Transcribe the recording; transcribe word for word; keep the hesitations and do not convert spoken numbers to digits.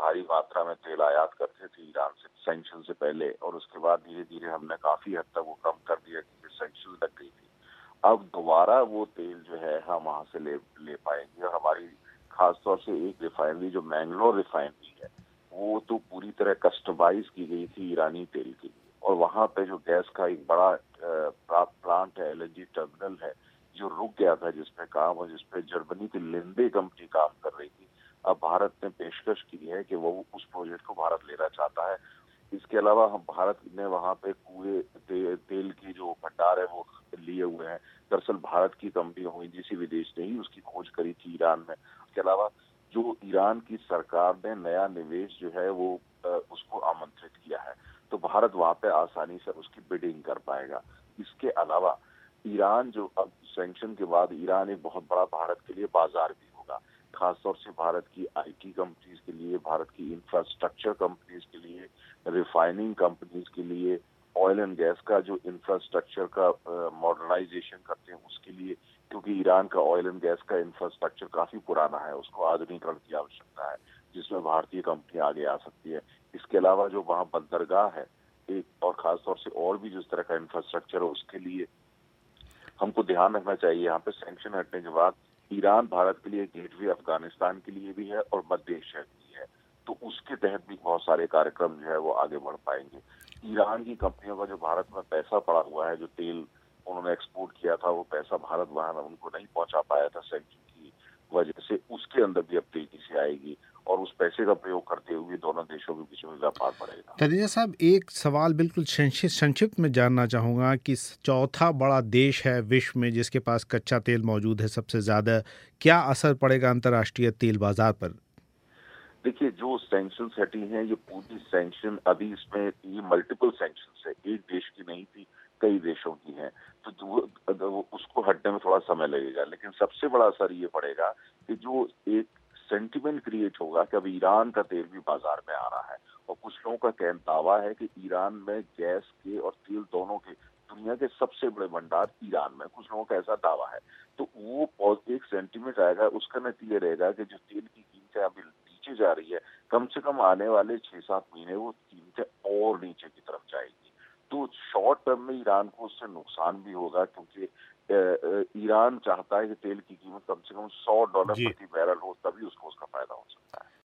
भारी मात्रा में तेल आयात करते थे ईरान से सैंक्शन से पहले, और उसके बाद धीरे-धीरे हमने काफ़ी हद तक वो कम कर दिया क्योंकि सैंक्शन लग गई थी। अब दोबारा वो तेल जो है हम वहाँ से ले ले पाएँगे, और हमारी खासतौर से एक रिफाइनरी जो मैंगलोर रिफाइनरी है, वो तो पूरी तरह कस्टमाइज़ की गई थी ईरानी तेल के लिए, और वहाँ पे जो गैस का एक बड़ा अ, प्ला प्लांट है, एलएनजी टर्मिनल है, जो रुक गया था जिसपे काम और जिसपे जर्मनी की लिंडे कंपनी काम कर रही थी। अब भारत ने पेशकश की है कि वो उस प्रोजेक्ट को भारत लेना चाहता है। इसके अलावा हम भारत ने वहाँ पे कुएँ ते, तेल की जो भंडार है वो लिए हुए हैं। दरअसल भारत की कंपनी ओएनजीसी विदेश ने ही उसकी खोज करी थी ईरान में। इसके अलावा जो ईरान की सरकार ने नया निवेश जो है वो अ, उसको आमंत्रित किया है, तो भारत वहाँ पे आसानी से उसकी बिडिंग कर पाएगा। इसके अलावा ईरान जो अब सैंक्शन के बाद ईरान एक बहुत बड़ा भारत के लिए बाजार भी होगा, खासतौर से भारत की आईटी कंपनीज के लिए, भारत की इंफ्रास्ट्रक्चर कंपनीज के लिए, रिफाइनिंग कंपनीज के लिए, ऑयल एंड गैस का जो इंफ्रास्ट्रक्चर का मॉडर्नाइजेशन करते हैं उसके लिए, क्योंकि ईरान का ऑयल एंड गैस का इंफ्रास्ट्रक्चर काफी पुराना है, उसको आधुनिकरण की आवश्यकता है, जिसमें भारतीय कंपनी आगे आ सकती है। इसके अलावा जो वहाँ बंदरगाह है एक, और खासतौर से और भी जिस तरह का इंफ्रास्ट्रक्चर है उसके लिए हमको ध्यान रखना चाहिए। यहाँ पे सैंक्शन हटने के बाद ईरान भारत के लिए गेटवे अफगानिस्तान के लिए भी है और मध्य एशिया के लिए है, तो उसके तहत भी बहुत सारे कार्यक्रम जो है वो आगे बढ़ पाएंगे। ईरान की कंपनियों का जो भारत में पैसा पड़ा हुआ है, जो तेल उन्होंने एक्सपोर्ट किया था, वो पैसा भारत वहां उनको नहीं पहुंचा पाया था सैंक्शन की वजह से, उसके अंदर भी अब तेजी से आएगी, और उस पैसे का प्रयोग करते हुए दोनों देशों के बीच में व्यापार बढ़ेगा। तनेजा साहब, एक सवाल बिल्कुल संक्षिप्त संक्षिप्त में जानना चाहूँगा कि चौथा बड़ा देश है विश्व में जिसके पास कच्चा तेल मौजूद है सबसे ज़्यादा, क्या असर पड़ेगा अंतर्राष्ट्रीय तेल बाजार पर? देखिए, जो सैंक्शंस हटी हैं, ये पूरी सैंक्शन अभी इसमें ये मल्टीपल सैंक्शंस है, एक देश की नहीं थी, कई देशों की हैं। तो जो वो उसको हटने में थोड़ा समय लगेगा, लेकिन सबसे बड़ा असर ये पड़ेगा कि जो एक सेंटिमेंट क्रिएट होगा कि अब ईरान का तेल भी बाजार में आ रहा है, और कुछ लोगों का कह दावा है कि ईरान में गैस के और तेल दोनों के दुनिया के सबसे बड़े भंडार ईरान में, कुछ लोगों का ऐसा दावा है। तो वो एक सेंटिमेंट आएगा, उसका नतीजा रहेगा कि जो तेल की कीमतें अभी नीचे जा रही है, कम से कम आने वाले छह सात महीने वो कीमतें और नीचे की तरफ जाएगी। तो शॉर्ट टर्म में ईरान को उससे नुकसान भी होगा, क्योंकि ईरान चाहता है कि तेल की कीमत कम से कम सौ डॉलर जी। प्रति बैरल हो, तभी उसको